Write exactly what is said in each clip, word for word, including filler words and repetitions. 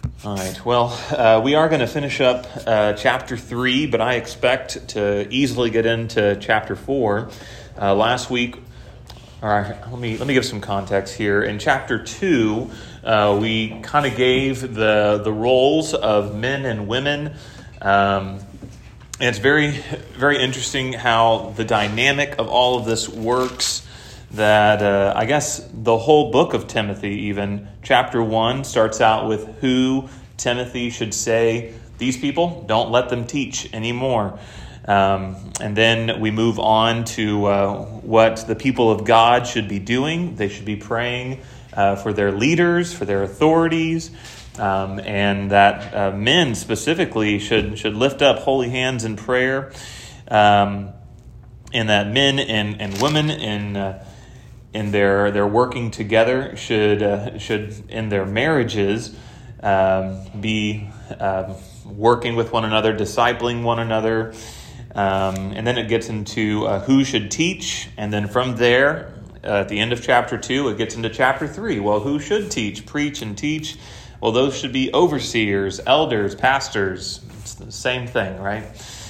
All right, well, uh, we are going to finish up uh, chapter three, but I expect to easily get into chapter four. Uh, last week, all right, let me let me give some context here. In chapter two, uh, we kind of gave the the roles of men and women. Um, and it's very, very interesting how the dynamic of all of this works. That uh, I guess the whole book of Timothy, even chapter one, starts out with who Timothy should say, these people, don't let them teach anymore. Um, and then we move on to uh, what the people of God should be doing. They should be praying uh, for their leaders, for their authorities, um, and that uh, men specifically should, should lift up holy hands in prayer, um, and that men and, and women in uh, in their their working together should uh, should in their marriages um, be uh, working with one another, discipling one another, um, and then it gets into uh, who should teach, and then from there uh, at the end of chapter two it gets into chapter three. Well, who should teach, preach, and teach? Well, those should be overseers, elders, pastors. It's the same thing, right?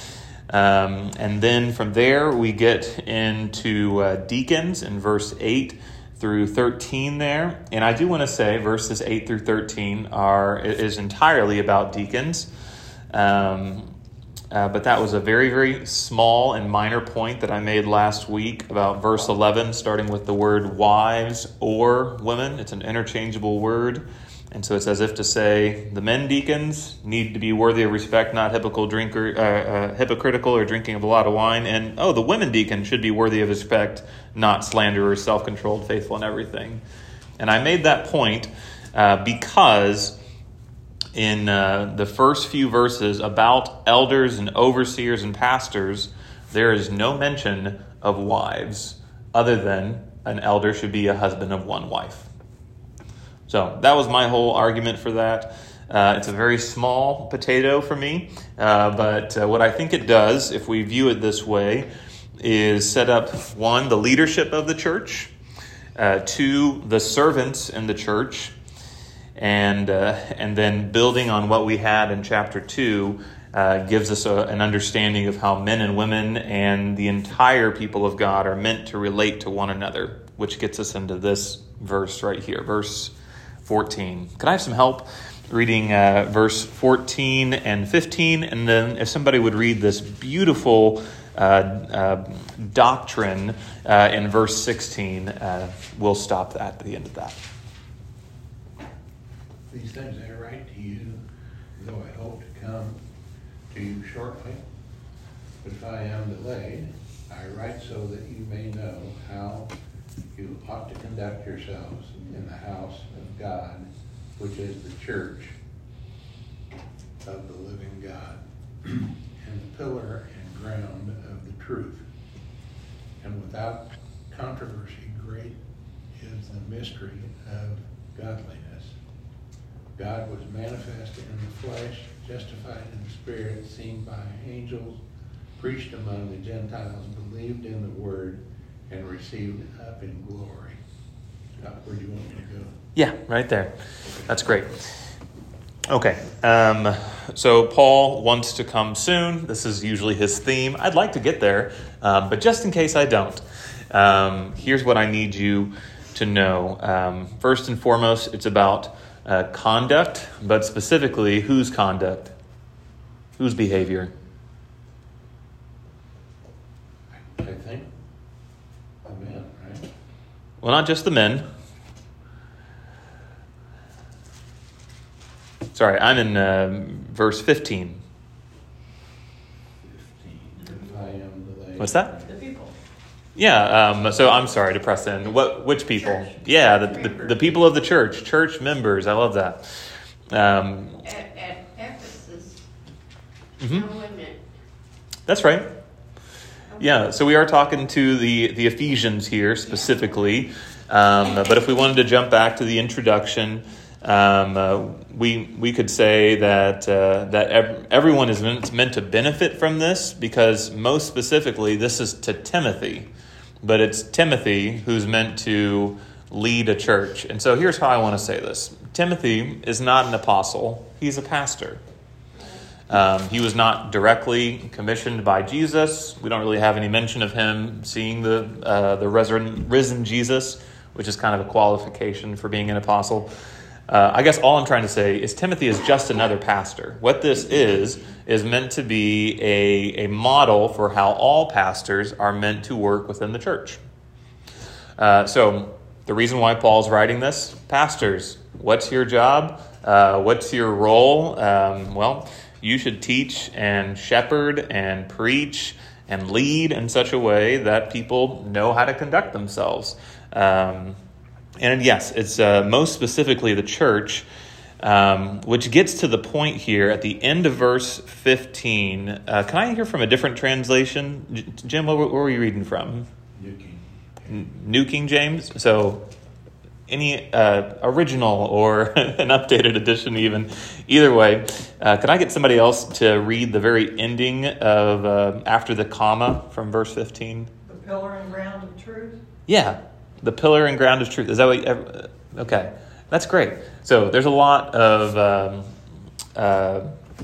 Um, and then from there, we get into uh, deacons in verse eight through thirteen there. And I do want to say verses eight through thirteen are is entirely about deacons. Um, uh, but that was a very, very small and minor point that I made last week about verse eleven, starting with the word wives or women. It's an interchangeable word. And so it's as if to say the men deacons need to be worthy of respect, not hypocritical, drinker, uh, uh, hypocritical or drinking of a lot of wine. And, oh, the women deacons should be worthy of respect, not slanderers, self-controlled, faithful in everything. And I made that point uh, because in uh, the first few verses about elders and overseers and pastors, there is no mention of wives other than an elder should be a husband of one wife. So that was my whole argument for that. Uh, it's a very small potato for me, uh, but uh, what I think it does, if we view it this way, is set up, one, the leadership of the church, uh, two, the servants in the church, and uh, and then building on what we had in chapter two, uh, gives us a, an understanding of how men and women and the entire people of God are meant to relate to one another, which gets us into this verse right here, verse fourteen. Could I have some help reading uh, verse fourteen and fifteen? And then if somebody would read this beautiful uh, uh, doctrine uh, in verse sixteen, uh, we'll stop that at the end of that. These things I write to you, though I hope to come to you shortly. But if I am delayed, I write so that you may know how you ought to conduct yourselves in the house of God, which is the church of the living God, and the pillar and ground of the truth. And without controversy, great is the mystery of godliness. God was manifested in the flesh, justified in the spirit, seen by angels, preached among the Gentiles, believed in the word, and received up in glory. Where do you want me to go? Yeah, right there. That's great. Okay, um, so Paul wants to come soon. This is usually his theme. I'd like to get there, um, but just in case I don't, um, here's what I need you to know. Um, first and foremost, it's about uh, conduct, but specifically whose conduct? Whose behavior? I think the men, right? Well, not just the men. Sorry, I'm in uh, verse fifteen. fifteen. If I am delayed. What's that? The people. Yeah, um, so I'm sorry to press in. What? Which people? Church. Yeah, the, the the people of the church, church members. I love that. Um, At, at Ephesus, mhm. no women. That's right. Yeah, so we are talking to the, the Ephesians here specifically. Um, but if we wanted to jump back to the introduction, um, uh, we we could say that uh, that ev- everyone is meant, meant to benefit from this, because most specifically this is to Timothy. But it's Timothy who's meant to lead a church. And so here's how I want to say this. Timothy is not an apostle. He's a pastor. Um, he was not directly commissioned by Jesus. We don't really have any mention of him seeing the uh, the risen, risen Jesus, which is kind of a qualification for being an apostle. Uh, I guess all I'm trying to say is Timothy is just another pastor. What this is, is meant to be a, a model for how all pastors are meant to work within the church. Uh, so the reason why Paul's writing this, pastors, what's your job? Uh, what's your role? Um, well, you should teach and shepherd and preach and lead in such a way that people know how to conduct themselves. Um, and yes, it's uh, most specifically the church, um, which gets to the point here at the end of verse fifteen. Uh, can I hear from a different translation? Jim, what, what were you reading from? New King. New King James? So any uh, original or an updated edition even. Either way, uh, can I get somebody else to read the very ending of uh, after the comma from verse fifteen? The pillar and ground of truth? Yeah, the pillar and ground of truth. Is that what you, okay, that's great. So there's a lot of um, uh,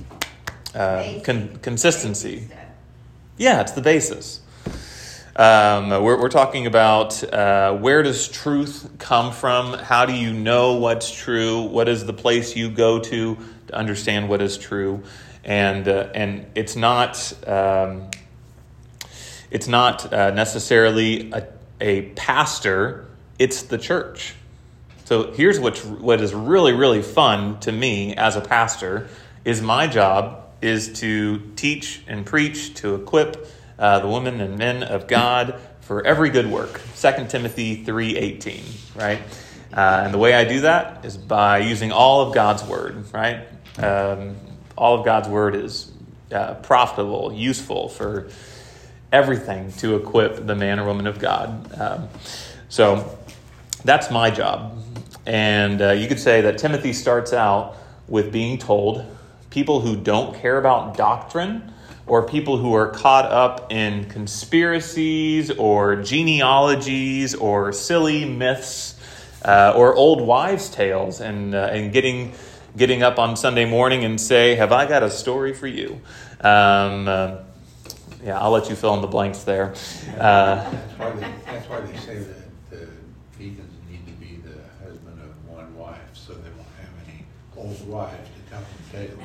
uh, con- consistency. Yeah, it's the basis. Um, we're, we're talking about uh, where does truth come from? How do you know what's true? What is the place you go to to understand what is true? And uh, and it's not um, it's not uh, necessarily a, a pastor. It's the church. So here's what what is really really fun to me as a pastor is my job is to teach and preach, to equip Uh, the women and men of God for every good work. Second Timothy three eighteen, right? Uh, and the way I do that is by using all of God's word, right? Um, all of God's word is uh, profitable, useful for everything to equip the man or woman of God. Um, so that's my job. And uh, you could say that Timothy starts out with being told people who don't care about doctrine or people who are caught up in conspiracies or genealogies or silly myths uh, or old wives' tales and uh, and getting getting up on Sunday morning and say, have I got a story for you? Um, uh, yeah, I'll let you fill in the blanks there. Uh, That's why they, that's why they say that the deacons need to be the husband of one wife, so they won't have any old wives to tell them tales.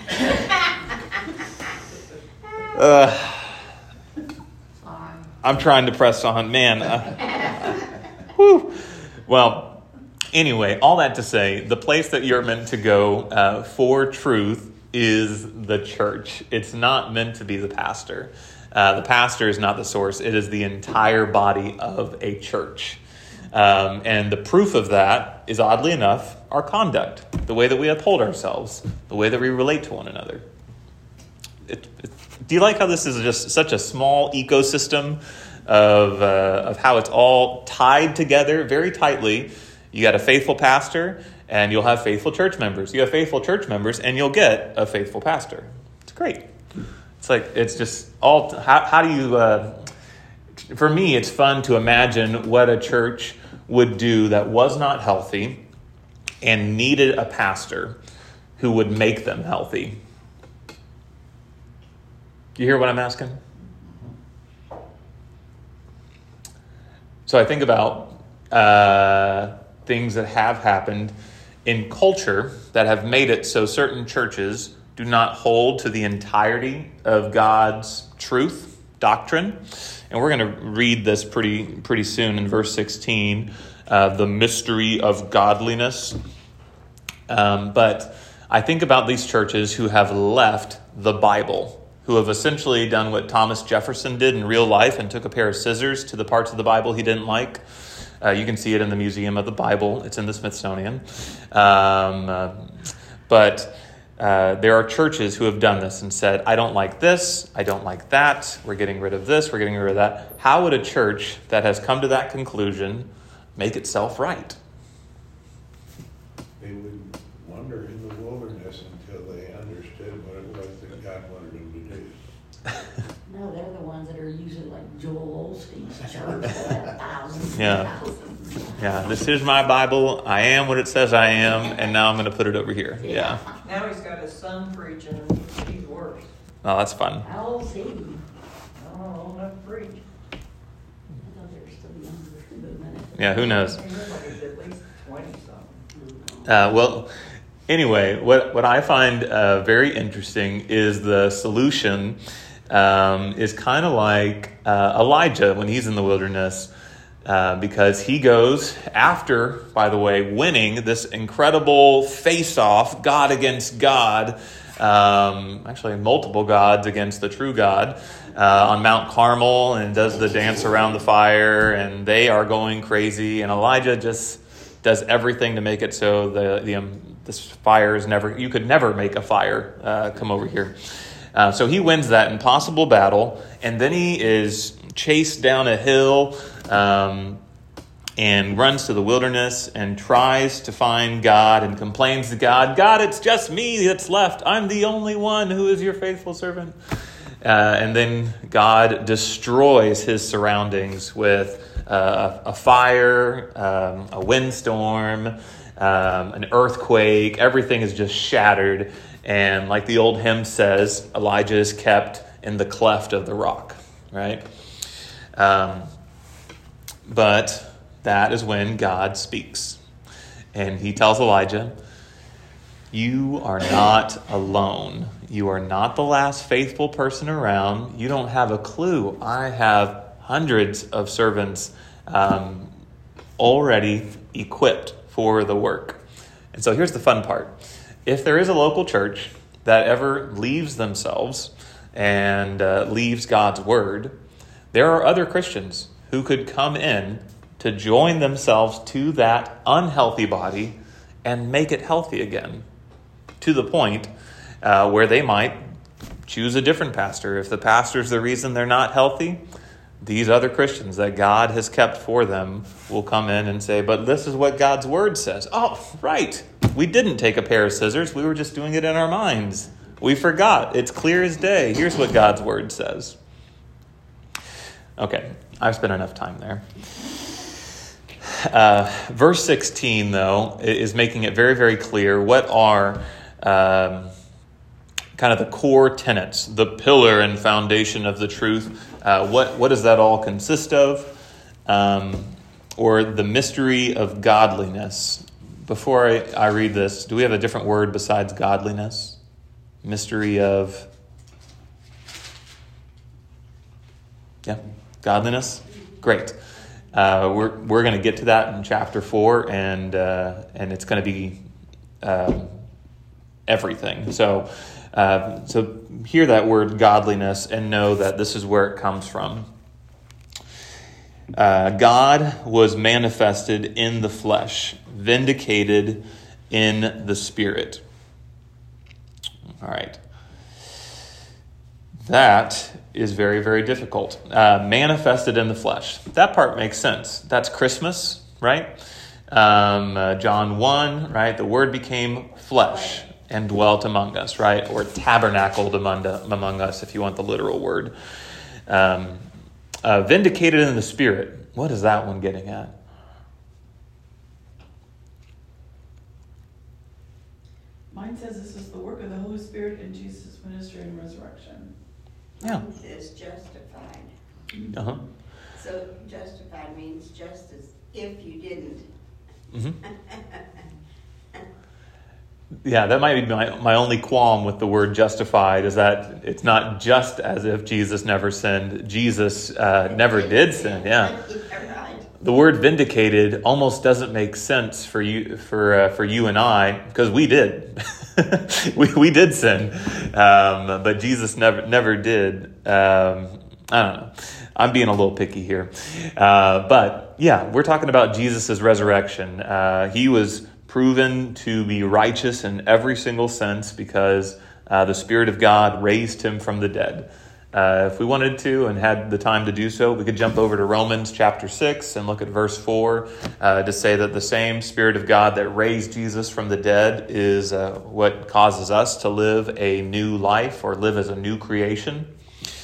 uh, I'm trying to press on, man. Uh, whew. Well, anyway, all that to say, the place that you're meant to go uh, for truth is the church. It's not meant to be the pastor. Uh, the pastor is not the source. It is the entire body of a church. Um, and the proof of that is, oddly enough, our conduct, the way that we uphold ourselves, the way that we relate to one another. It, it, do you like how this is just such a small ecosystem of uh, of how it's all tied together very tightly? You got a faithful pastor, and you'll have faithful church members. You have faithful church members, and you'll get a faithful pastor. It's great. It's like it's just all. How, how do you? Uh, for me, it's fun to imagine what a church would do that was not healthy and needed a pastor who would make them healthy. You hear what I'm asking? So I think about uh, things that have happened in culture that have made it so certain churches do not hold to the entirety of God's truth, doctrine. And we're going to read this pretty pretty soon in verse sixteen, uh, the mystery of godliness. Um, but I think about these churches who have left the Bible, who have essentially done what Thomas Jefferson did in real life and took a pair of scissors to the parts of the Bible he didn't like. Uh, you can see it in the Museum of the Bible. It's in the Smithsonian. Um, uh, but uh, there are churches who have done this and said, I don't like this, I don't like that, we're getting rid of this, we're getting rid of that. How would a church that has come to that conclusion make itself right? They would wander in the wilderness until they understood what it was that God wanted them to do. No, they're the ones that are usually like Joel Osteen's church, that thousands Yeah. and thousands. Yeah, this is my Bible. I am what it says I am, and now I'm going to put it over here. Yeah. Now he's got his son preaching, and he's worse. Oh, that's fun. How old's he? I don't know enough to preach. I thought they were still younger for a minute. Yeah, who knows? He looks like he's at least twenty-something. Uh, well, anyway, what, what I find uh, very interesting is the solution um, is kind of like uh, Elijah when he's in the wilderness. Uh, because he goes after, by the way, winning this incredible face-off, God against God, um, actually multiple gods against the true God, uh, on Mount Carmel, and does the dance around the fire, and they are going crazy, and Elijah just does everything to make it so the the um, this fire is never, you could never make a fire uh, come over here. Uh, so he wins that impossible battle, and then he is chased down a hill um, and runs to the wilderness and tries to find God and complains to God, God, it's just me that's left. I'm the only one who is your faithful servant. Uh, and then God destroys his surroundings with uh, a fire, um, a windstorm, um, an earthquake. Everything is just shattered. And like the old hymn says, Elijah is kept in the cleft of the rock, right? Um, but that is when God speaks. And he tells Elijah, you are not alone. You are not the last faithful person around. You don't have a clue. I have hundreds of servants um, already equipped for the work. And so here's the fun part. If there is a local church that ever leaves themselves and uh, leaves God's word, there are other Christians who could come in to join themselves to that unhealthy body and make it healthy again, to the point uh, where they might choose a different pastor. If the pastor's the reason they're not healthy, these other Christians that God has kept for them will come in and say, but this is what God's word says. Oh, right. We didn't take a pair of scissors. We were just doing it in our minds. We forgot. It's clear as day. Here's what God's word says. Okay, I've spent enough time there. Uh, verse sixteen, though, is making it very, very clear what are um, kind of the core tenets, the pillar and foundation of the truth. Uh, what, what does that all consist of? Um, or the mystery of godliness. Before I, I read this, do we have a different word besides godliness? Mystery of... Yeah, godliness? Great. Uh, we're we're going to get to that in chapter four, and uh, and it's going to be um, everything. So uh, so hear that word godliness and know that this is where it comes from. Uh, God was manifested in the flesh, vindicated in the spirit. All right. That is very, very difficult. Uh, manifested in the flesh. That part makes sense. That's Christmas, right? Um, uh, John one, right? The Word became flesh and dwelt among us, right? Or tabernacled among, among us, if you want the literal word. Um, uh, vindicated in the Spirit. What is that one getting at? Mine says this is the work of the Holy Spirit in Jesus' ministry and resurrection. Yeah. Mine says justified. Uh-huh. So justified means just as if you didn't. Mm-hmm. Yeah, that might be my, my only qualm with the word justified, is that it's not just as if Jesus never sinned. Jesus uh, never did sin, yeah. The word vindicated almost doesn't make sense for you for uh, for you and I, because we did. we we did sin, um, but Jesus never never did. Um, I don't know. I'm being a little picky here, uh, but yeah, we're talking about Jesus' resurrection. Uh, he was proven to be righteous in every single sense because uh, the Spirit of God raised him from the dead. Uh, if we wanted to and had the time to do so, we could jump over to Romans chapter six and look at verse four uh, to say that the same Spirit of God that raised Jesus from the dead is uh, what causes us to live a new life or live as a new creation.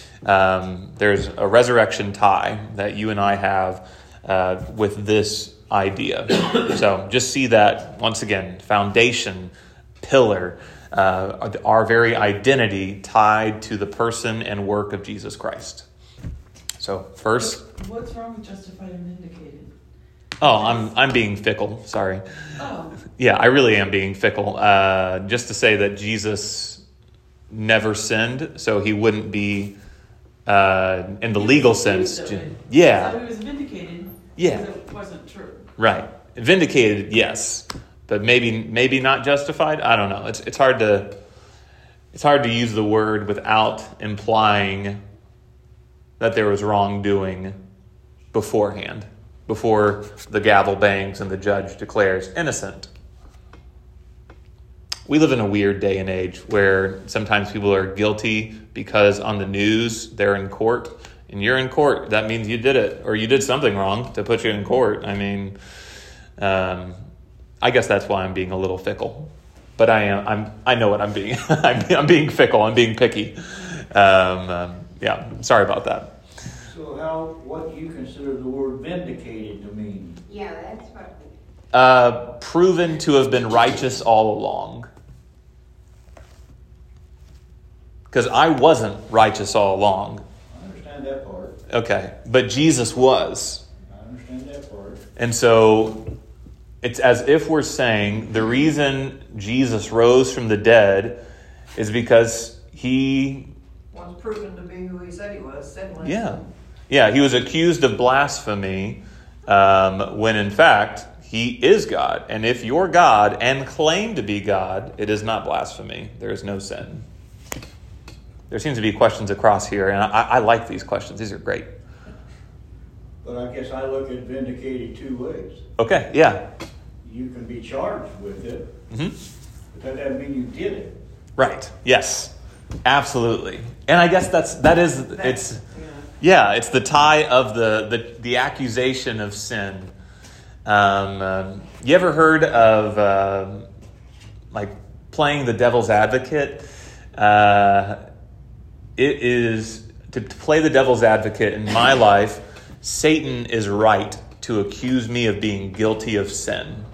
Um, there's a resurrection tie that you and I have uh, with this idea. So just see that, once again, foundation, pillar, uh, our very identity tied to the person and work of Jesus Christ. So first... What's wrong with justified and vindicated? Oh, I'm I'm being fickle, sorry. Oh. Yeah, I really am being fickle. Uh, just to say that Jesus never sinned, so he wouldn't be, uh, in the legal sense. So Yeah. he was vindicated Yeah. because it wasn't true. Right. Vindicated, yes. But maybe maybe not justified. I don't know. It's it's hard to it's hard to use the word without implying that there was wrongdoing beforehand, before the gavel bangs and the judge declares innocent. We live in a weird day and age where sometimes people are guilty because on the news they're in court, and you're in court. That means you did it, or you did something wrong to put you in court. I mean, um, I guess that's why I'm being a little fickle. But I am. I'm. I know what I'm being. I'm, I'm being fickle. I'm being picky. Um, um, yeah. Sorry about that. So how, what do you consider the word vindicated to mean? Yeah, that's what, Uh, proven to have been righteous all along. Because I wasn't righteous all along. I understand that part. Okay. But Jesus was. I understand that part. And so it's as if we're saying the reason Jesus rose from the dead is because he... Was proven to be who he said he was. Said when Yeah. Yeah, he was accused of blasphemy um, when in fact he is God. And if you're God and claim to be God, it is not blasphemy. There is no sin. There seems to be questions across here, and I, I like these questions. These are great. But I guess I look at vindicated two ways. Okay, yeah. You can be charged with it, Mm-hmm. but that doesn't mean you did it. Right. Yes. Absolutely. And I guess that's that is it's yeah. yeah, it's the tie of the the, the accusation of sin. Um, um, you ever heard of uh, like playing the devil's advocate? Uh, it is to, to play the devil's advocate in my life. Satan is right to accuse me of being guilty of sin,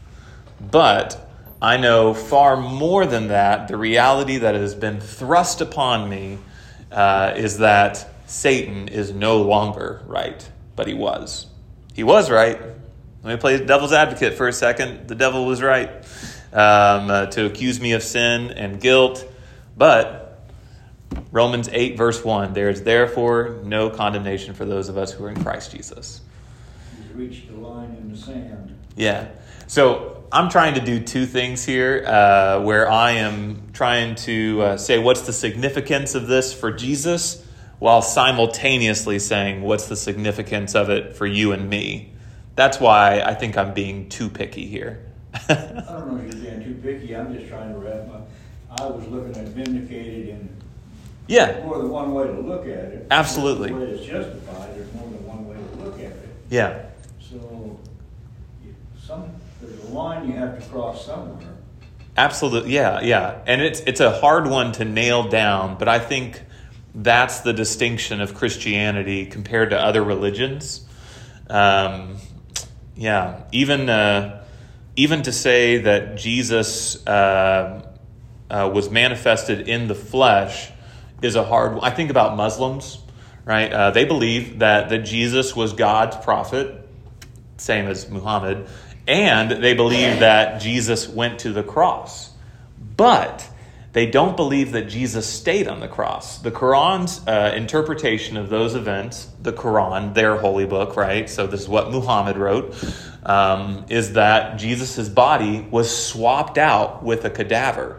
but I know far more than that. The reality that has been thrust upon me uh, is that Satan is no longer right, but he was. He was right. Let me play devil's advocate for a second. The devil was right um, uh, to accuse me of sin and guilt. But Romans eight verse one, there is therefore no condemnation for those of us who are in Christ Jesus. You've reached the line in the sand. Yeah. So I'm trying to do two things here uh, where I am trying to uh, say what's the significance of this for Jesus while simultaneously saying what's the significance of it for you and me. That's why I think I'm being too picky here. I don't know if you're being too picky. I'm just trying to wrap my... I was looking at vindicated in Yeah, more than one way to look at it. absolutely. The way it's justified, there's more than one way to look at it. Yeah, So, you- some, there's a line you have to cross somewhere. absolutely. Yeah, yeah. And it's it's a hard one to nail down, but I think that's the distinction of Christianity compared to other religions. Um, yeah, even uh, even to say that Jesus uh, uh, was manifested in the flesh is a hard one. I think about Muslims, right? Uh, they believe that, that Jesus was God's prophet, same as Muhammad, and they believe that Jesus went to the cross. But they don't believe that Jesus stayed on the cross. The Quran's uh, interpretation of those events, the Quran, their holy book, right? So this is what Muhammad wrote, um, is that Jesus' body was swapped out with a cadaver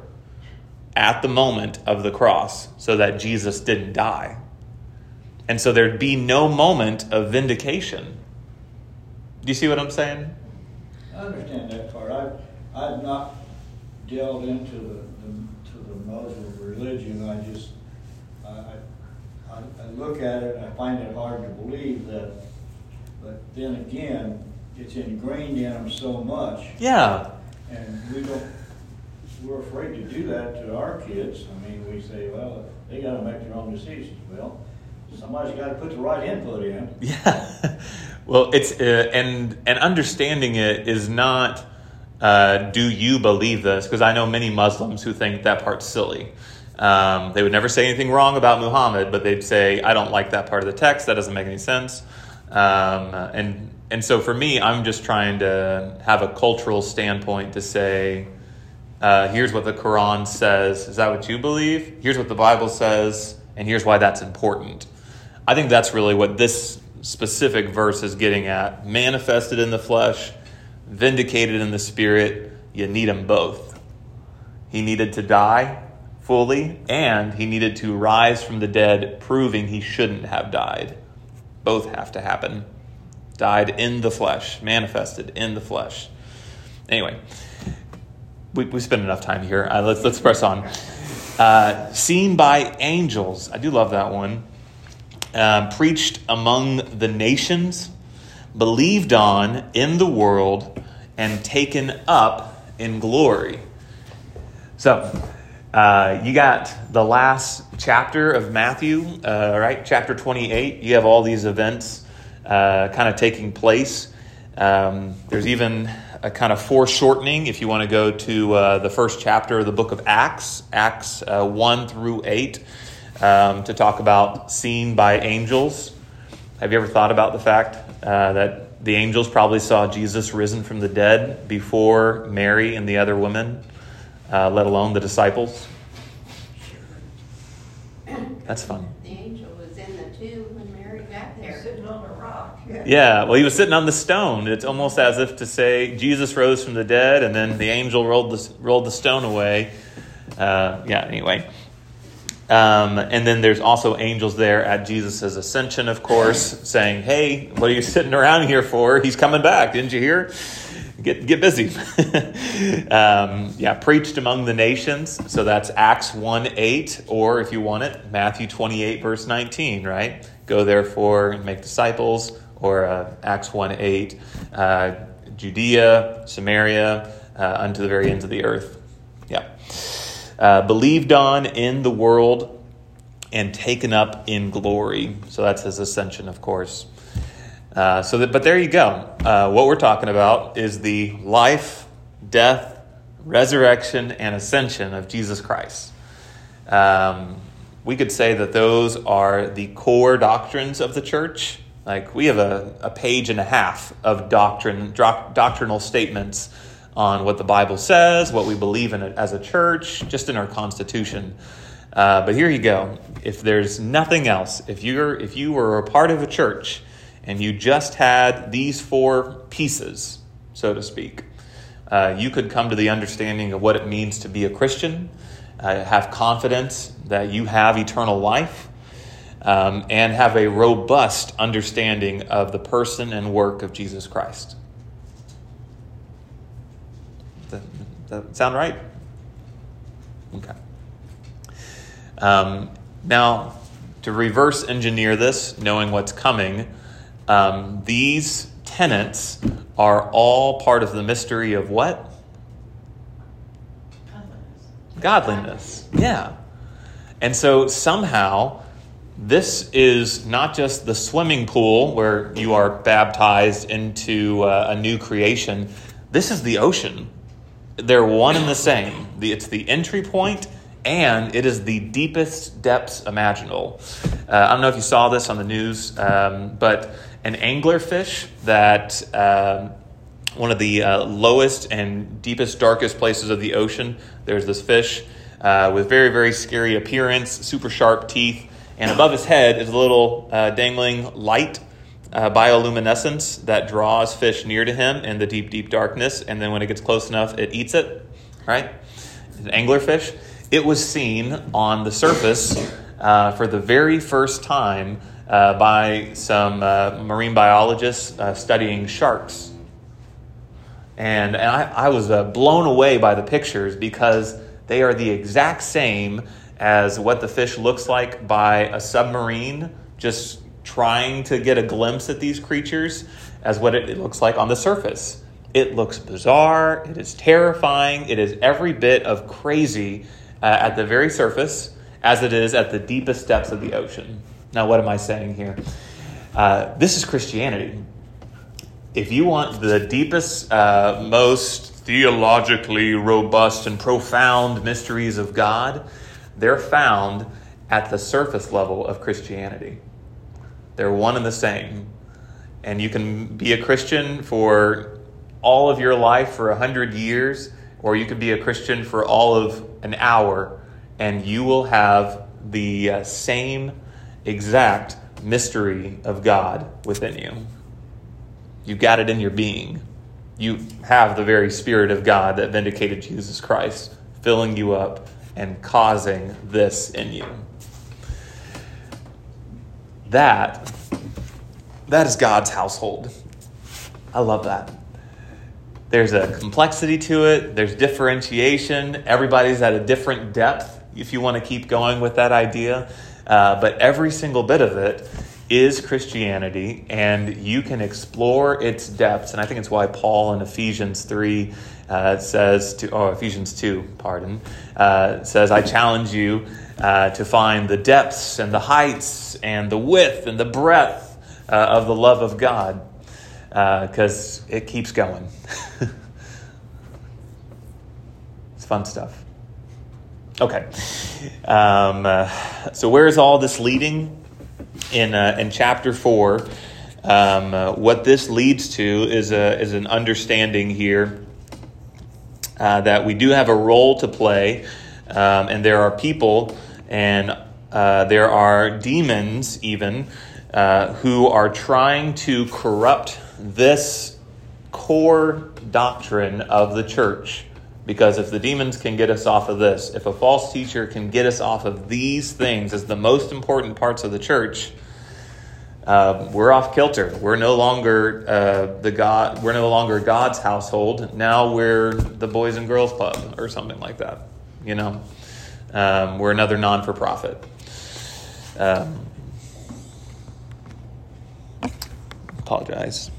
at the moment of the cross so that Jesus didn't die. And so there'd be no moment of vindication. Do you see what I'm saying? I understand that part. I've, I've not delved into the, the, to the Muslim religion. I just, I, I, I look at it and I find it hard to believe that, but then again, it's ingrained in them so much. Yeah. And we don't, we're afraid to do that to our kids. I mean, we say, well, they got to make their own decisions. Well, somebody's got to put the right input in. Yeah. Well, it's uh, and and understanding it is not uh, do you believe this? Because I know many Muslims who think that part's silly. Um, they would never say anything wrong about Muhammad, but they'd say, I don't like that part of the text. That doesn't make any sense. Um, and and so for me, I'm just trying to have a cultural standpoint to say, uh, here's what the Quran says. Is that what you believe? Here's what the Bible says, and here's why that's important. I think that's really what this specific verse is getting at. Manifested in the flesh, vindicated in the spirit. You need them both. He needed to die fully, and he needed to rise from the dead, proving he shouldn't have died. Both have to happen. Died in the flesh, manifested in the flesh. Anyway, we we spent enough time here. Uh, let's let's press on. Uh, seen by angels. I do love that one. Uh, preached among the nations, believed on in the world, and taken up in glory. So, uh, you got the last chapter of Matthew, uh, right? Chapter twenty-eight. You have all these events uh, kind of taking place. Um, there's even a kind of foreshortening if you want to go to uh, the first chapter of the book of Acts, Acts uh, one through eight. Um, to talk about seen by angels. Have you ever thought about the fact uh, that the angels probably saw Jesus risen from the dead before Mary and the other women, uh, let alone the disciples? That's fun. The angel was in the tomb when Mary got They're there. sitting on a rock. Yeah, well, he was sitting on the stone. It's almost as if to say Jesus rose from the dead, and then the angel rolled the rolled the stone away. Uh, yeah. Anyway. Um, and then there's also angels there at Jesus' ascension, of course, saying, hey, what are you sitting around here for? He's coming back. Didn't you hear? Get get busy. um, yeah, preached among the nations. So that's Acts one eight, or if you want it, Matthew twenty-eight, verse nineteen, right? Go therefore and make disciples, or uh, Acts one eight, uh, Judea, Samaria, uh, unto the very ends of the earth. Yeah. Uh, believed on in the world and taken up in glory. So that's his ascension, of course. Uh, so, that, but there you go. Uh, what we're talking about is the life, death, resurrection, and ascension of Jesus Christ. Um, we could say that those are the core doctrines of the church. Like we have a, a page and a half of doctrine, doc, doctrinal statements on what the Bible says, what we believe in it as a church, just in our Constitution. Uh, but here you go. If there's nothing else, if you're if you were a part of a church and you just had these four pieces, so to speak, uh, you could come to the understanding of what it means to be a Christian, uh, have confidence that you have eternal life, um, and have a robust understanding of the person and work of Jesus Christ. Does that sound right? Okay. Um, now, to reverse engineer this, knowing what's coming, um, these tenets are all part of the mystery of what? Godliness. Godliness. Yeah. And so somehow this is not just the swimming pool where you are baptized into uh, a new creation. This is the ocean. They're one and the same. The, it's the entry point, and it is the deepest depths imaginable. Uh, I don't know if you saw this on the news, um, but an anglerfish that um, one of the uh, lowest and deepest, darkest places of the ocean, there's this fish uh, with very, very scary appearance, super sharp teeth, and above his head is a little uh, dangling light, Uh, bioluminescence that draws fish near to him in the deep, deep darkness. And then when it gets close enough, it eats it, right? An anglerfish. It was seen on the surface uh, for the very first time uh, by some uh, marine biologists uh, studying sharks. And, and I, I was uh, blown away by the pictures because they are the exact same as what the fish looks like by a submarine, just trying to get a glimpse at these creatures as what it, it looks like on the surface. It looks bizarre. It is terrifying. It is every bit of crazy uh, at the very surface as it is at the deepest depths of the ocean. Now, what am I saying here? Uh, this is Christianity. If you want the deepest, uh, most theologically robust and profound mysteries of God, they're found at the surface level of Christianity. They're one and the same. And you can be a Christian for all of your life, for a hundred years, or you could be a Christian for all of an hour, and you will have the uh, same exact mystery of God within you. You've got it in your being. You have the very Spirit of God that vindicated Jesus Christ, filling you up and causing this in you. That, that is God's household. I love that. There's a complexity to it. There's differentiation. Everybody's at a different depth, if you want to keep going with that idea. Uh, but every single bit of it is Christianity, and you can explore its depths. And I think it's why Paul in Ephesians three uh, says to, oh, Ephesians two, pardon, uh, says, I challenge you uh, to find the depths and the heights and the width and the breadth uh, of the love of God, because uh, it keeps going. It's fun stuff. Okay. Um, uh, so where is all this leading? In uh, in chapter four, um, uh, what this leads to is a is an understanding here uh, that we do have a role to play, um, and there are people and uh, there are demons even uh, who are trying to corrupt this core doctrine of the church. Because if the demons can get us off of this, if a false teacher can get us off of these things as the most important parts of the church, uh, we're off kilter. We're no longer uh, the God. We're no longer God's household. Now we're the Boys and Girls Club or something like that. You know, um, we're another non-for-profit. Um, apologize.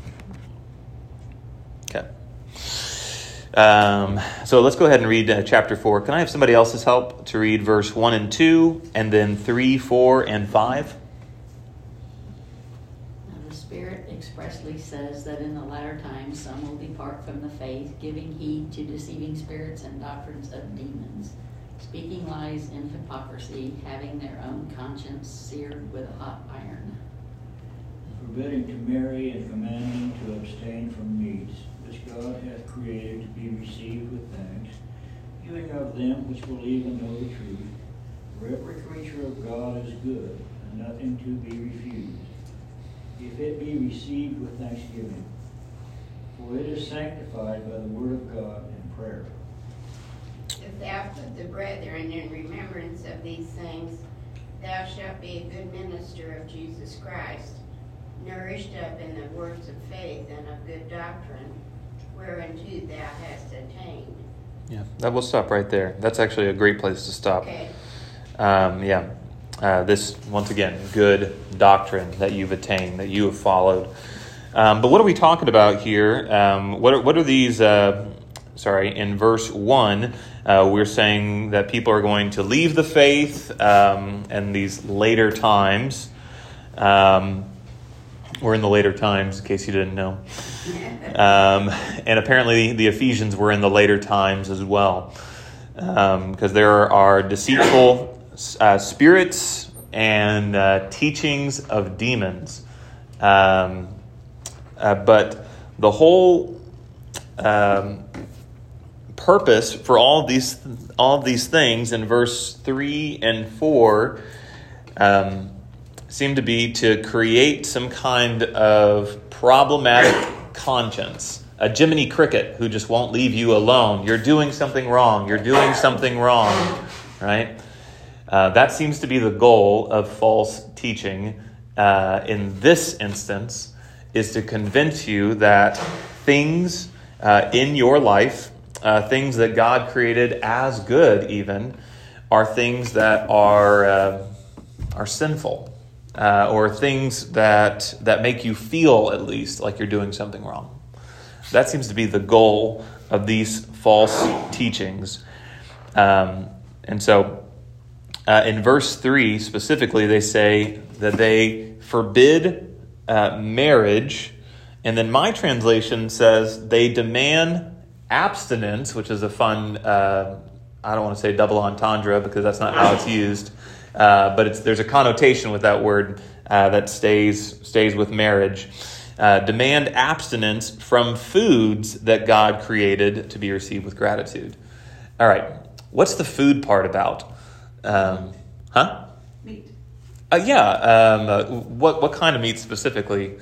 Okay. Um, so let's go ahead and read uh, chapter four. Can I have somebody else's help to read verse one and two, and then three, four, and five? Now the Spirit expressly says that in the latter times some will depart from the faith, giving heed to deceiving spirits and doctrines of demons, speaking lies in hypocrisy, having their own conscience seared with a hot iron. Forbidding to marry and commanding to abstain from meats, which God hath created to be received with thanks, hearing of them which believe and know the truth. For every creature of God is good, and nothing to be refused, if it be received with thanksgiving. For it is sanctified by the word of God and prayer. If thou put the brethren in remembrance of these things, thou shalt be a good minister of Jesus Christ, nourished up in the words of faith and of good doctrine, whereunto thou hast attained. Yeah, that will stop right there. That's actually a great place to stop. Okay. Um, yeah, uh, this, once again, good doctrine that you've attained, that you have followed. Um, but what are we talking about here? Um, what are, what are these, uh, sorry, in verse one, uh, we're saying that people are going to leave the faith um, in these later times. Um, we're in the later times, in case you didn't know. Um, and apparently the Ephesians were in the later times as well. Because um, there are deceitful uh, spirits and uh, teachings of demons. Um, uh, but the whole um, purpose for all of these all of these things in verse three and four um, seem to be to create some kind of problematic conscience. A Jiminy Cricket who just won't leave you alone. You're doing something wrong. You're doing something wrong. Right? Uh, that seems to be the goal of false teaching uh, in this instance, is to convince you that things uh, in your life, uh, things that God created as good even, are things that are uh, are sinful. Uh, or things that that make you feel, at least, like you're doing something wrong. That seems to be the goal of these false teachings. Um, and so uh, in verse three specifically, they say that they forbid uh, marriage. And then my translation says they demand abstinence, which is a fun, uh, I don't want to say double entendre because that's not how it's used. Uh, but it's, there's a connotation with that word uh, that stays stays with marriage. Uh, demand abstinence from foods that God created to be received with gratitude. All right, what's the food part about? Um, huh? Meat. Uh, yeah. Um, uh, what what kind of meat specifically?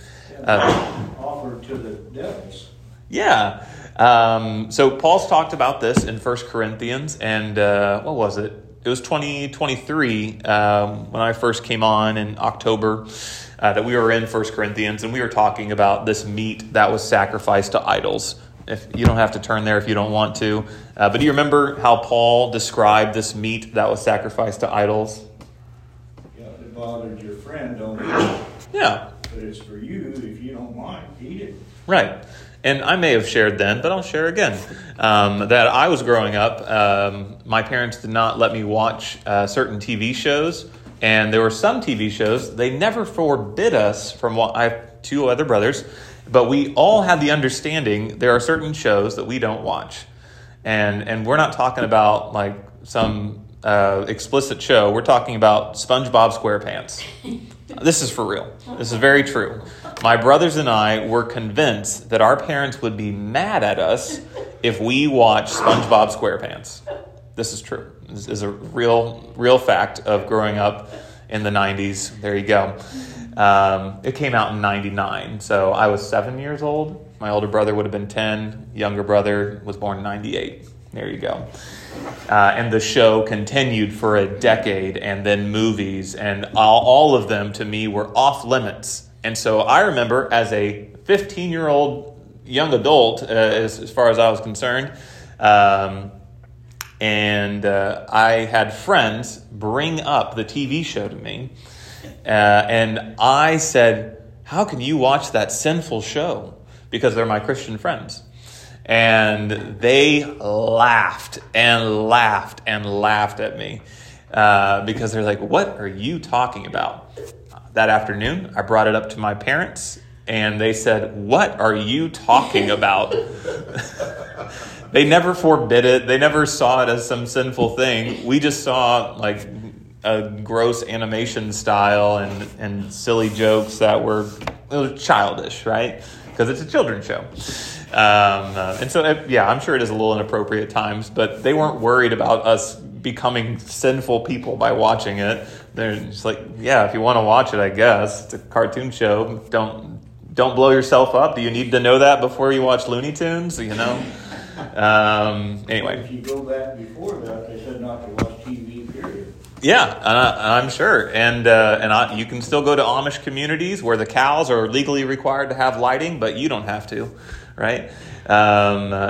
Uh, Offered to the devils. yeah. Um, so Paul's talked about this in First Corinthians, and uh, what was it? It was twenty twenty-three um, when I first came on in October uh, that we were in First Corinthians, and we were talking about this meat that was sacrificed to idols. If you don't have to turn there if you don't want to. Uh, but do you remember how Paul described this meat that was sacrificed to idols? Yeah, if it bothered your friend, don't eat it. Yeah. But it's for you, if you don't mind, eat it. Right. And I may have shared then, but I'll share again, um, that I was growing up, um, my parents did not let me watch uh, certain T V shows. And there were some T V shows, they never forbid us from what I have two other brothers, but we all had the understanding there are certain shows that we don't watch. And and we're not talking about like some uh, explicit show. We're talking about SpongeBob SquarePants. This is for real. This is very true. My brothers and I were convinced that our parents would be mad at us if we watched SpongeBob SquarePants. This is true. This is a real, real fact of growing up in the nineties. There you go. Um, it came out in ninety-nine, so I was seven years old. My older brother would have been ten. Younger brother was born in ninety-eight. There you go. Uh, and the show continued for a decade, and then movies, and all, all of them to me were off limits. And so I remember as a fifteen-year-old young adult, uh, as, as far as I was concerned, um, and uh, I had friends bring up the T V show to me, uh, and I said, how can you watch that sinful show? Because they're my Christian friends. And they laughed and laughed and laughed at me uh, because they're like, what are you talking about? That afternoon, I brought it up to my parents, and they said, what are you talking about? They never forbid it. They never saw it as some sinful thing. We just saw like a gross animation style and, and silly jokes that were it was childish, right? Because it's a children's show. Um, uh, and so, uh, yeah, I'm sure it is a little inappropriate at times, but they weren't worried about us becoming sinful people by watching it. They're just like, yeah, if you want to watch it, I guess. It's a cartoon show. Don't don't blow yourself up. Do you need to know that before you watch Looney Tunes? You know? Um, anyway. If you go back before that, they said not to watch T V, period. Yeah, and I, I'm sure. And uh, and I, you can still go to Amish communities where the cows are legally required to have lighting, but you don't have to. Right? Um, uh,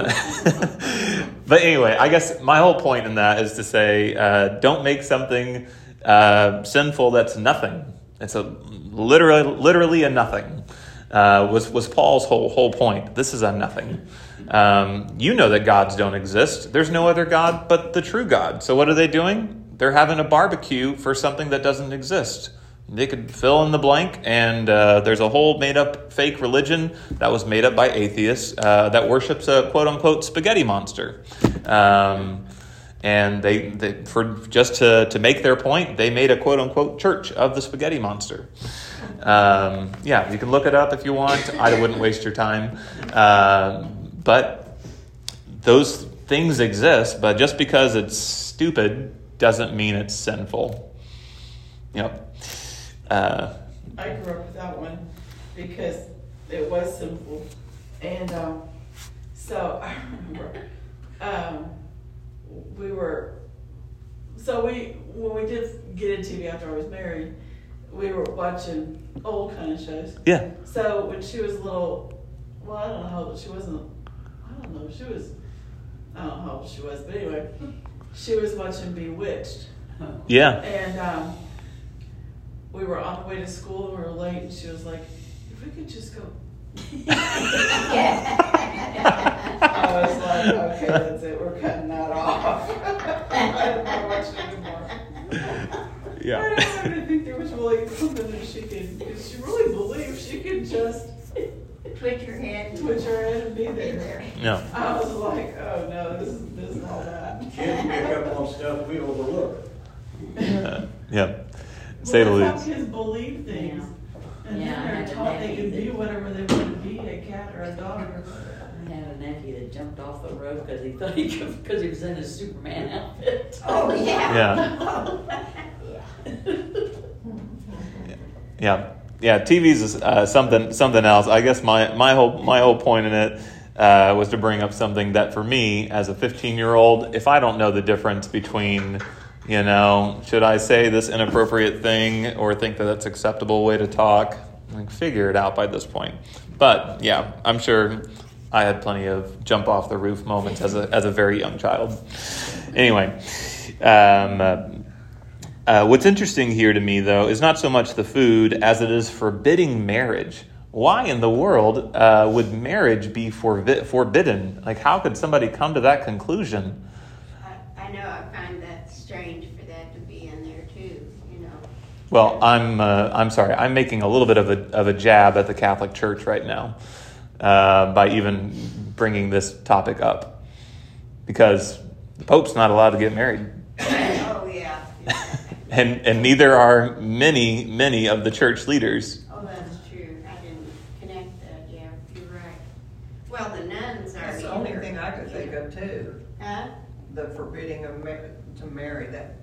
but anyway, I guess my whole point in that is to say, uh, don't make something uh, sinful that's nothing. It's a literally, literally a nothing. Uh, was was Paul's whole whole point? This is a nothing. Um, you know that gods don't exist. There's no other God but the true God. So what are they doing? They're having a barbecue for something that doesn't exist. They could fill in the blank, and uh, there's a whole made-up fake religion that was made up by atheists uh, that worships a quote-unquote spaghetti monster. Um, and they, they for just to, to make their point, they made a quote-unquote church of the spaghetti monster. Um, yeah, you can look it up if you want. I wouldn't waste your time. Uh, but those things exist, but just because it's stupid doesn't mean it's sinful. Yep. Uh, I grew up with that one because it was simple. And um, so I remember um, we were, so we, when we did get into T V after I was married, we were watching old kind of shows. yeah. So when she was little, well, I don't know how old she wasn't, I don't know, she was, I don't know how old she was, but anyway, she was watching Bewitched. Yeah. And um, we were on the way to school and we were late, and she was like, if we could just go. Yeah. I was like, okay, that's it, we're cutting that off. I don't want to watch it anymore. Yeah. I don't even think there was really something that she could, because she really believed she could just Twitch your head. twitch her head and be Be there. there. Yeah. I was like, oh no, this is, this is all that. Kids pick up on stuff we overlook. Uh, yeah. Say the Well, that's least. how kids believe things. And Yeah, I then had they're a taught they nephew can be that- whatever they want to be, a cat or a dog or I had a nephew that jumped off the roof because he thought he could, because he was in his Superman outfit. Oh, yeah. Yeah. Yeah. Yeah, yeah. T V's is uh, something something else. I guess my, my whole my whole point in it uh, was to bring up something that for me as a fifteen year old, if I don't know the difference between, you know, should I say this inappropriate thing or think that that's acceptable way to talk, like figure it out by this point. But yeah, I'm sure I had plenty of jump off the roof moments as a as a very young child. Anyway. Um, uh, Uh, what's interesting here to me, though, is not so much the food as it is forbidding marriage. Why in the world uh, would marriage be forbi- forbidden? Like, how could somebody come to that conclusion? I, I know I find that strange for that to be in there too, you know. Well, I'm uh, I'm sorry. I'm making a little bit of a of a jab at the Catholic Church right now uh, by even bringing this topic up, because the Pope's not allowed to get married. Oh, yeah. And and neither are many, many of the church leaders. Oh, that's true. I didn't connect that. Yeah, you're right. Well, the nuns are That's the only thing I could think of too, Huh? the forbidding of ma- to marry that.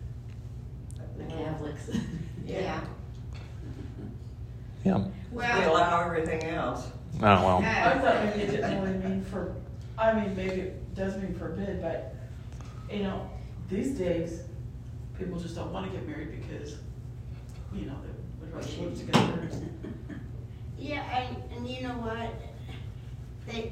The Catholics. Yeah. Yeah. We Well, allow everything else. Oh, well. I uh, thought maybe it didn't really mean for, I mean, maybe it does mean forbid, but, you know, these days, people just don't want to get married because, you know, they would rather live together. yeah, and, and you know what? They,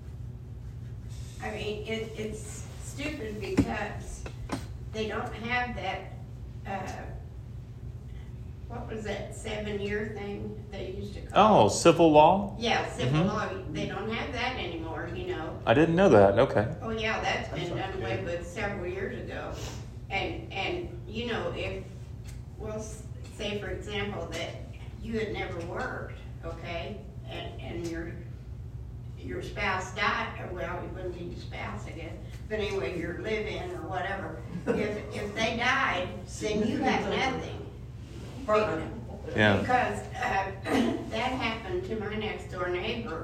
I mean, it, it's stupid because they don't have that, uh, what was that seven-year thing they used to call? Oh, civil law? Yeah, civil Mhm. law. They don't have that anymore, you know. I didn't know that. Okay. Oh, yeah, that's been done away with several years ago. And, and, you know, if, well, s- say for example, that you had never worked, okay? And, and your, your spouse died, or well, it wouldn't be your spouse, I guess. But anyway, your live-in or whatever. If, if they died, then you have nothing. Partner. Yeah. Because uh, that happened to my next door neighbor.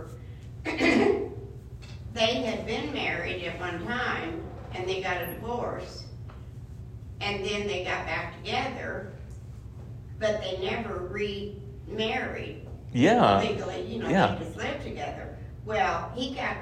They had been married at one time and they got a divorce. And then they got back together, but they never remarried Yeah. legally. You know, Yeah. they just lived together. Well, he got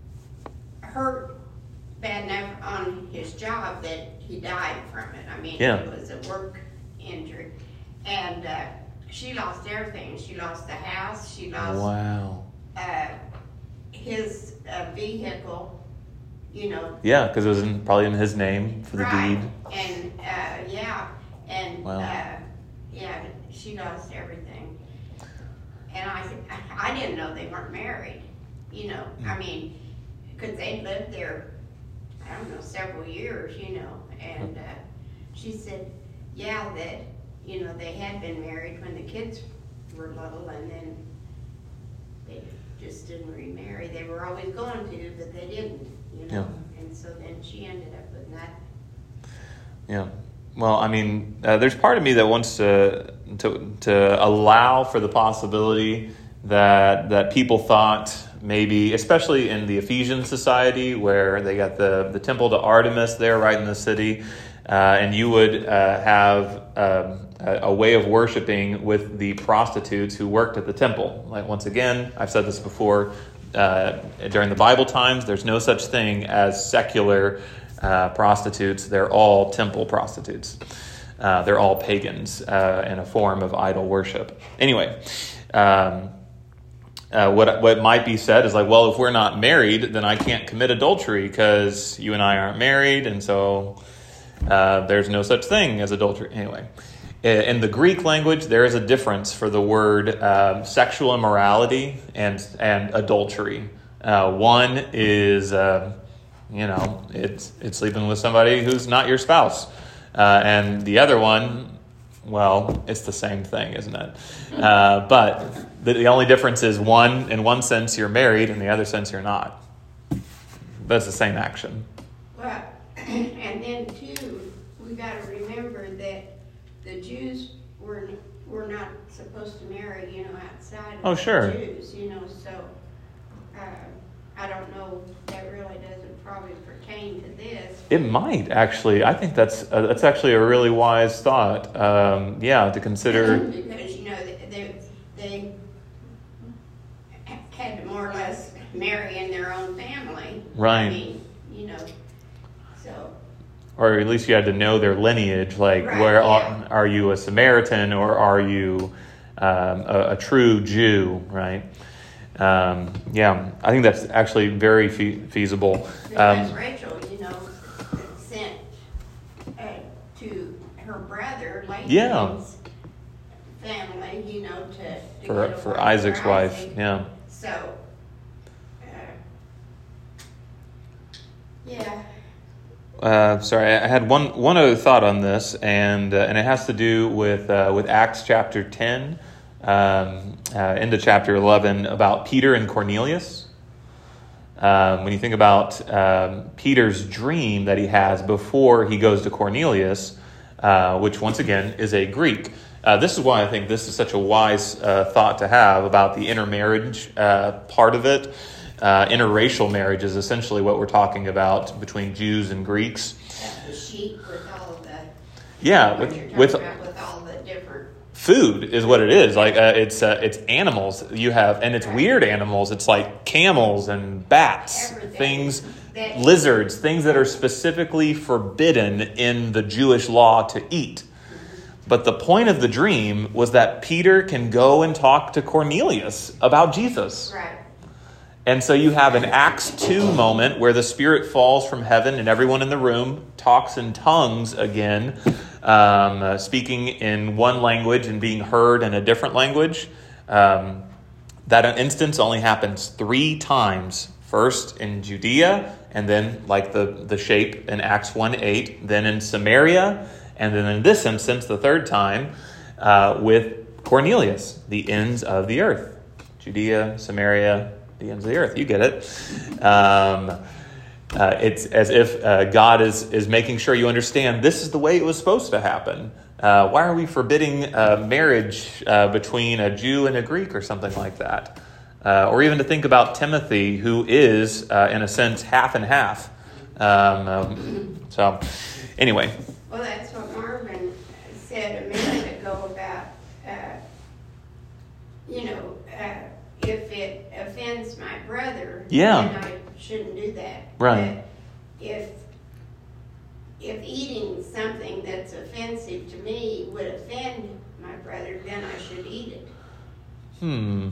hurt bad enough on his job that he died from it. I mean, Yeah. it was a work injury. And uh, she lost everything. She lost the house. She lost Wow. uh, his uh, vehicle, you know. Yeah, because it was in, probably in his name for the Right. deed. And, uh, yeah, and, Wow. uh, yeah, she lost everything. And I said, I I didn't know they weren't married, you know. Hmm. I mean, because they lived there, I don't know, several years, you know. And uh, she said, yeah, that, you know, they had been married when the kids were little, and then they just didn't remarry. They were always going to, but they didn't, you know. And so then she ended up with nothing. Yeah. Well, I mean, uh, there's part of me that wants to to to allow for the possibility that that people thought maybe, especially in the Ephesian society where they got the the temple to Artemis there right in the city, uh, and you would uh, have um, a, a way of worshiping with the prostitutes who worked at the temple. Like once again, I've said this before. Uh, during the Bible times, there's no such thing as secular uh, prostitutes. They're all temple prostitutes. Uh, they're all pagans uh, in a form of idol worship. Anyway, um, uh, what what might be said is like, well, if we're not married, then I can't commit adultery because you and I aren't married, and so uh, there's no such thing as adultery. Anyway. In the Greek language, there is a difference for the word um, sexual immorality and and adultery. Uh, one is, uh, you know, it's it's sleeping with somebody who's not your spouse. Uh, and the other one, well, it's the same thing, isn't it? Uh, but the, the only difference is one, in one sense you're married, in the other sense you're not. But it's the same action. Well, and then too, we got to remember that the Jews were were not supposed to marry, you know, outside of Oh, sure. the Jews, you know. So uh, I don't know. That really doesn't probably pertain to this. It might, actually. I think that's uh, that's actually a really wise thought. Um, yeah, to consider. Because, you know, they, they had to more or less marry in their own family. Right. I mean, you know, so. Or at least you had to know their lineage. Like, Right, where yeah. are, are you a Samaritan or are you um, a, a true Jew, right? Um, yeah, I think that's actually very fe- feasible. Because Um, Rachel, you know, sent uh, to her brother, Yeah. Laban's family, you know, to, to for get a for wife Isaac's for wife, Isaac. yeah. So, uh, yeah, Uh, sorry, I had one one other thought on this, and uh, and it has to do with uh, with Acts chapter ten, um, uh, into chapter eleven, about Peter and Cornelius. Um, when you think about um, Peter's dream that he has before he goes to Cornelius, uh, which once again is a Greek. Uh, this is why I think this is such a wise uh, thought to have about the intermarriage uh, part of it. Uh, interracial marriage is essentially what we're talking about between Jews and Greeks. that's the sheep with all of the, Yeah, what with, you're talking with about with all the different, food is what it is. Like uh, it's uh, it's animals you have, and it's weird animals. It's like camels and bats, Everything. things, That- lizards, things that are specifically forbidden in the Jewish law to eat. But the point of the dream was that Peter can go and talk to Cornelius about Jesus. right, And so you have an Acts two moment where the Spirit falls from heaven and everyone in the room talks in tongues again, um, uh, speaking in one language and being heard in a different language. Um, that instance only happens three times. First in Judea, and then like the, the shape in Acts one eight, then in Samaria, and then in this instance, the third time, uh, with Cornelius, the ends of the earth. Judea, Samaria, the ends of the earth. You get it. Um, uh, it's as if uh, God is, is making sure you understand this is the way it was supposed to happen. Uh, why are we forbidding uh, marriage uh, between a Jew and a Greek or something like that? Uh, or even to think about Timothy, who is, uh, in a sense, half and half. Um, um, so, anyway. well, that's what Marvin said a minute ago about, uh, you know, uh, if it offends my brother, Yeah. then I shouldn't do that. Right. But if if eating something that's offensive to me would offend my brother, then I should eat it. Hmm.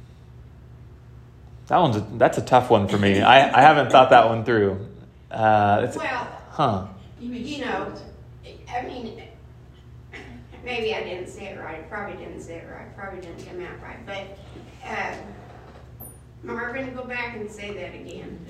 That one's a, that's a tough one for me. I, I haven't thought that one through. Uh, it's, Well, huh. you know, I mean, maybe I didn't say it right. I probably didn't say it right. Probably didn't come out right. But uh, Marvin, go back and say that again.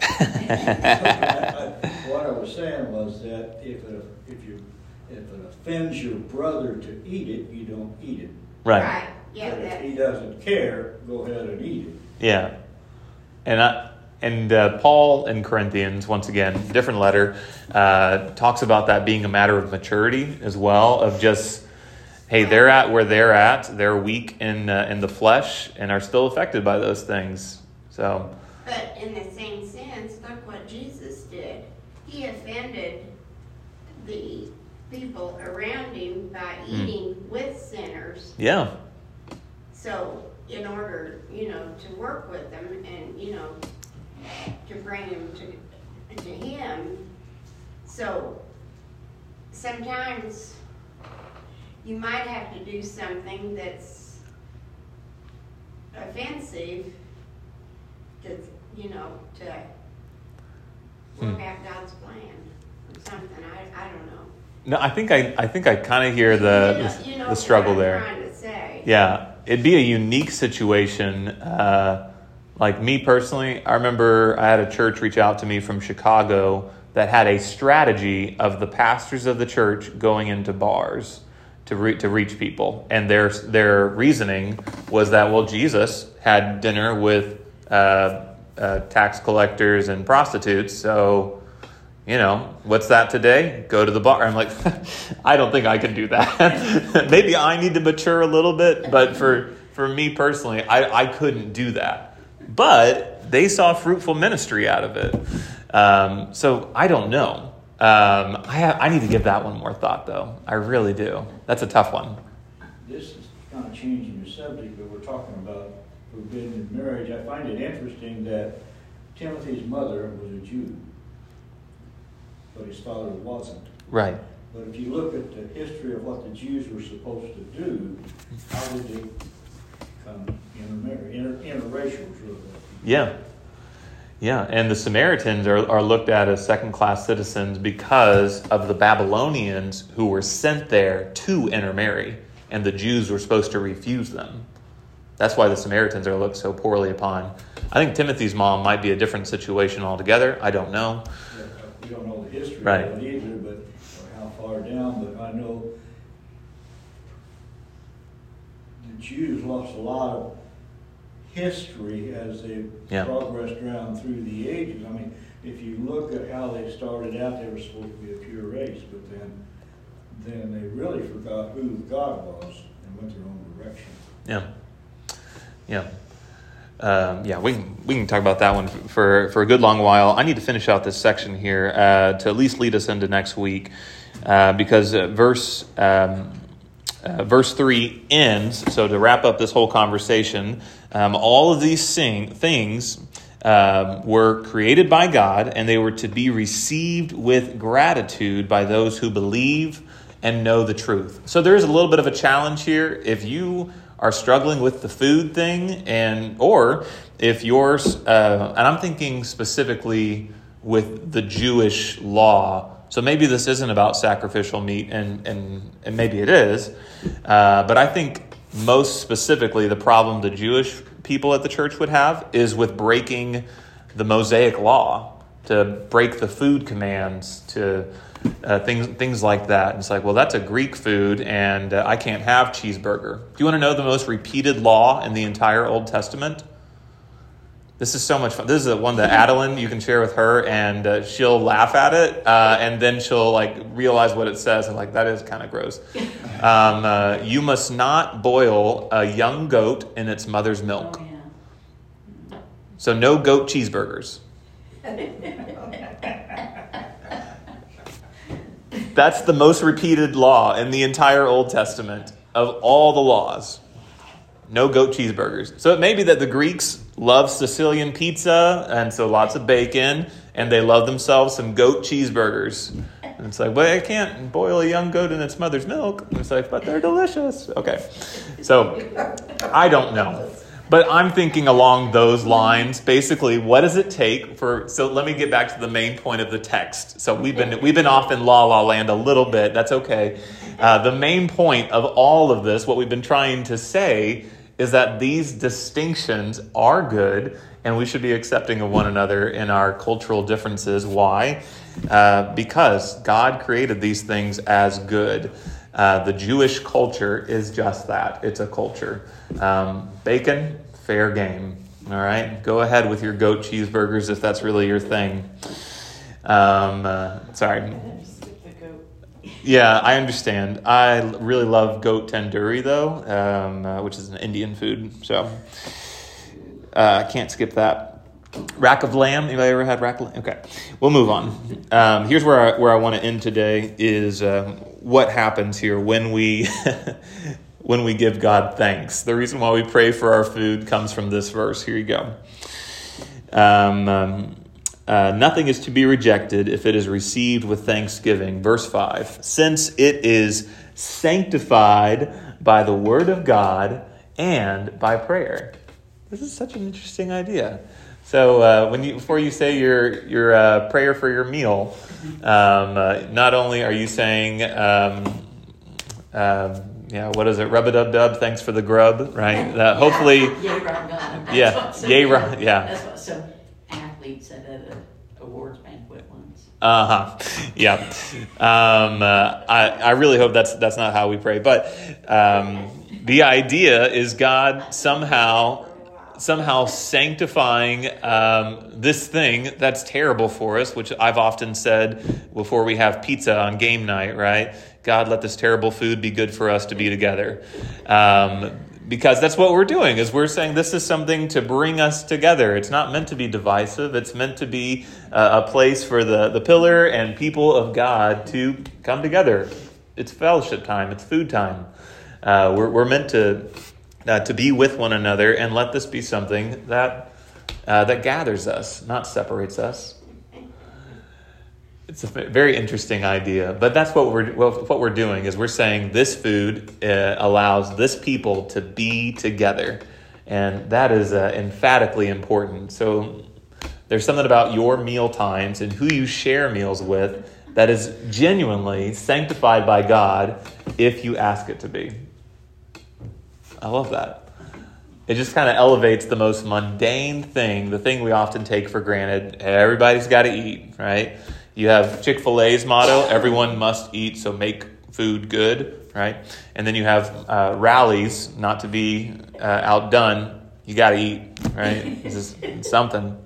What I was saying was that if it, if you, if it offends your brother to eat it, you don't eat it. Right. Yeah, But if he that, doesn't care, go ahead and eat it. Yeah. And I, and uh, Paul in Corinthians, once again, different letter, uh, talks about that being a matter of maturity as well, of just, hey, they're at where they're at. They're weak in uh, in the flesh and are still affected by those things. So, but in the same sense, look what Jesus did. He offended the people around him by eating with sinners. yeah. So in order, you know, to work with them and, you know, to bring them to, to him. So sometimes you might have to do something that's offensive to, you know, to work Hmm. out God's plan or something. I, I don't know. No, I think I I think I kind of hear the You know- the, you know the struggle what I'm there. trying to say. Yeah, it'd be a unique situation. Uh, like me personally, I remember I had a church reach out to me from Chicago that had a strategy of the pastors of the church going into bars to re- to reach people. And their their reasoning was that, well, Jesus had dinner with uh, uh, tax collectors and prostitutes, so, you know, what's that today? Go to the bar. I'm like, I don't think I can do that. Maybe I need to mature a little bit, but for, for me personally, I, I couldn't do that. But they saw fruitful ministry out of it. Um, so I don't know. Um, I have, I need to give that one more thought, though. I really do. That's a tough one. This is kind of changing the subject, but we're talking about forbidden marriage. I find it interesting that Timothy's mother was a Jew, but his father wasn't. Right. But if you look at the history of what the Jews were supposed to do, how did they become intermarried, inter, interracial, really? Yeah. Yeah, and the Samaritans are, are looked at as second-class citizens because of the Babylonians who were sent there to intermarry, and the Jews were supposed to refuse them. That's why the Samaritans are looked so poorly upon. I think Timothy's mom might be a different situation altogether. I don't know. Yeah, we don't know the history Right. of it either, but or how far down, but I know the Jews lost a lot of history as they Yeah. progressed down through the ages. I mean, if you look at how they started out, they were supposed to be a pure race, but then then they really forgot who God was and went their own direction. Yeah. Yeah. Um, yeah, we can, we can talk about that one for, for a good long while. I need to finish out this section here uh, to at least lead us into next week uh, because uh, verse um, uh, verse three ends. So to wrap up this whole conversation, um, all of these sing, things um, were created by God, and they were to be received with gratitude by those who believe and know the truth. So there is a little bit of a challenge here. If you are struggling with the food thing, and or if yours, uh, and I'm thinking specifically with the Jewish law. So maybe this isn't about sacrificial meat, and and and maybe it is, uh, but I think most specifically the problem the Jewish people at the church would have is with breaking the Mosaic law, to break the food commands, to Uh, things things like that. And it's like, well, that's a Greek food, and uh, I can't have cheeseburger. Do you want to know the most repeated law in the entire Old Testament? This is so much fun. This is the one that Adeline, you can share with her, and uh, she'll laugh at it, uh, and then she'll like realize what it says, and like, that is kind of gross. Um, uh, you must not boil a young goat in its mother's milk. Oh, yeah. So no goat cheeseburgers. That's the most repeated law in the entire Old Testament of all the laws. No goat cheeseburgers. So it may be that the Greeks love Sicilian pizza, and so lots of bacon, and they love themselves some goat cheeseburgers. And it's like, well, I can't boil a young goat in its mother's milk. And it's like, but they're delicious. Okay. So I don't know. But I'm thinking along those lines. Basically, what does it take for? So let me get back to the main point of the text. So we've been we've been off in la la land a little bit. That's okay. Uh, the main point of all of this, what we've been trying to say, is that these distinctions are good, and we should be accepting of one another in our cultural differences. Why? Uh, because God created these things as good. Uh, the Jewish culture is just that. It's a culture. Um, bacon, fair game. All right? Go ahead with your goat cheeseburgers if that's really your thing. Um, uh, sorry. Skip the goat. Yeah, I understand. I really love goat tandoori, though, um, uh, which is an Indian food. So I uh, can't skip that. Rack of lamb. Anybody ever had rack of lamb? Okay, we'll move on. Um, here's where I, where I want to end today is um, what happens here when we when we give God thanks. The reason why we pray for our food comes from this verse. Here you go. Um, um, uh, Nothing is to be rejected if it is received with thanksgiving. Verse five. Since it is sanctified by the word of God and by prayer. This is such an interesting idea. So uh, when you before you say your your uh, prayer for your meal, um, uh, not only are you saying, um, um, yeah, what is it? Rub-a-dub-dub, thanks for the grub, right? Uh, hopefully, Yay, rock God. yeah, yay, rock, yeah. That's what some athlete said at an awards banquet once. Uh-huh. Yeah. Um, uh, I, I really hope that's that's not how we pray. But um, the idea is God somehow somehow sanctifying um, this thing that's terrible for us, which I've often said before we have pizza on game night, right? God, let this terrible food be good for us to be together. Um, because that's what we're doing, is we're saying this is something to bring us together. It's not meant to be divisive. It's meant to be uh, a place for the, the pillar and people of God to come together. It's fellowship time. It's food time. Uh, we're, we're meant to uh, to be with one another, and let this be something that uh, that gathers us, not separates us. It's a very interesting idea, but that's what we're what we're doing is we're saying this food uh, allows this people to be together, and that is uh, emphatically important. So there's something about your meal times and who you share meals with that is genuinely sanctified by God if you ask it to be. I love that. It just kind of elevates the most mundane thing, the thing we often take for granted. Everybody's got to eat, right? You have Chick-fil-A's motto, everyone must eat, so make food good, right? And then you have uh, Rally's, not to be uh, outdone, you got to eat, right? This is something.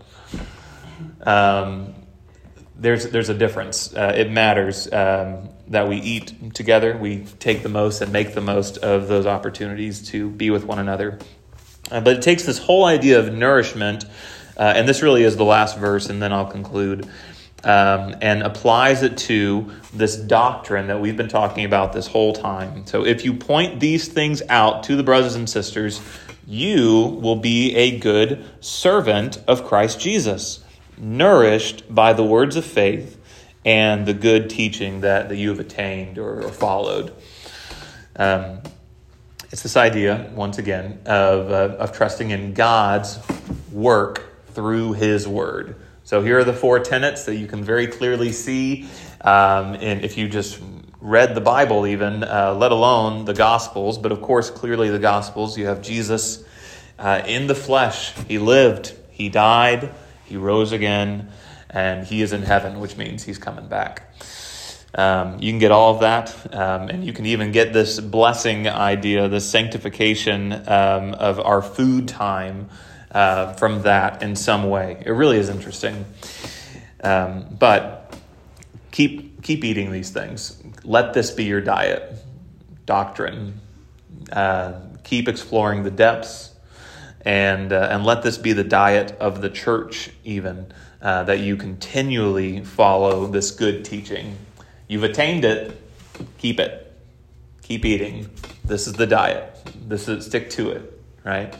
Um, there's there's a difference. Uh, it matters um, that we eat together. We take the most and make the most of those opportunities to be with one another. Uh, but it takes this whole idea of nourishment, uh, and this really is the last verse, and then I'll conclude. Um, and applies it to this doctrine that we've been talking about this whole time. So if you point these things out to the brothers and sisters, you will be a good servant of Christ Jesus, nourished by the words of faith and the good teaching that, that you have attained or, or followed. Um, it's this idea, once again, of, uh, of trusting in God's work through his word. So here are the four tenets that you can very clearly see. Um, and if you just read the Bible even, uh, let alone the Gospels, but of course, clearly the Gospels, you have Jesus uh, in the flesh. He lived, he died, he rose again, and he is in heaven, which means he's coming back. Um, you can get all of that, um, and you can even get this blessing idea, this sanctification um, of our food time Uh, from that in some way. It really is interesting. Um, but keep keep eating these things. Let this be your diet, doctrine. Uh, keep exploring the depths, and uh, and let this be the diet of the church even, uh, that you continually follow this good teaching. You've attained it, keep it. Keep eating. This is the diet. This is, stick to it, right?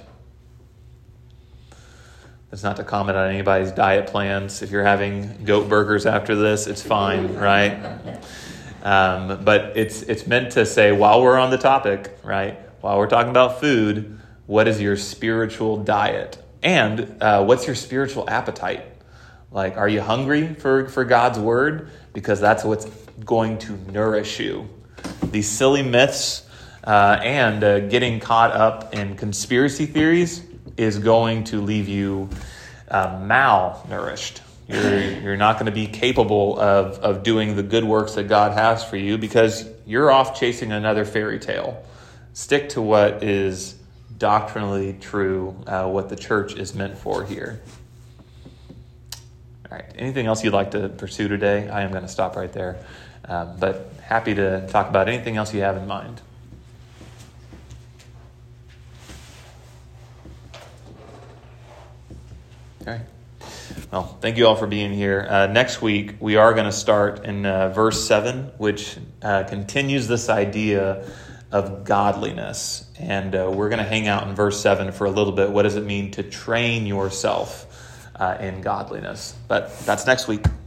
It's not to comment on anybody's diet plans. If you're having goat burgers after this, it's fine, right? Um, but it's it's meant to say, while we're on the topic, right? While we're talking about food, what is your spiritual diet? And uh, what's your spiritual appetite? Like, are you hungry for, for God's word? Because that's what's going to nourish you. These silly myths uh, and uh, getting caught up in conspiracy theories is going to leave you uh, malnourished. You're, you're not going to be capable of, of doing the good works that God has for you because you're off chasing another fairy tale. Stick to what is doctrinally true, uh, what the church is meant for here. All right. Anything else you'd like to pursue today? I am going to stop right there. Um, but happy to talk about anything else you have in mind. All right. Well, thank you all for being here. Uh, next week, we are going to start in uh, verse seven, which uh, continues this idea of godliness. And uh, we're going to hang out in verse seven for a little bit. What does it mean to train yourself uh, in godliness? But that's next week.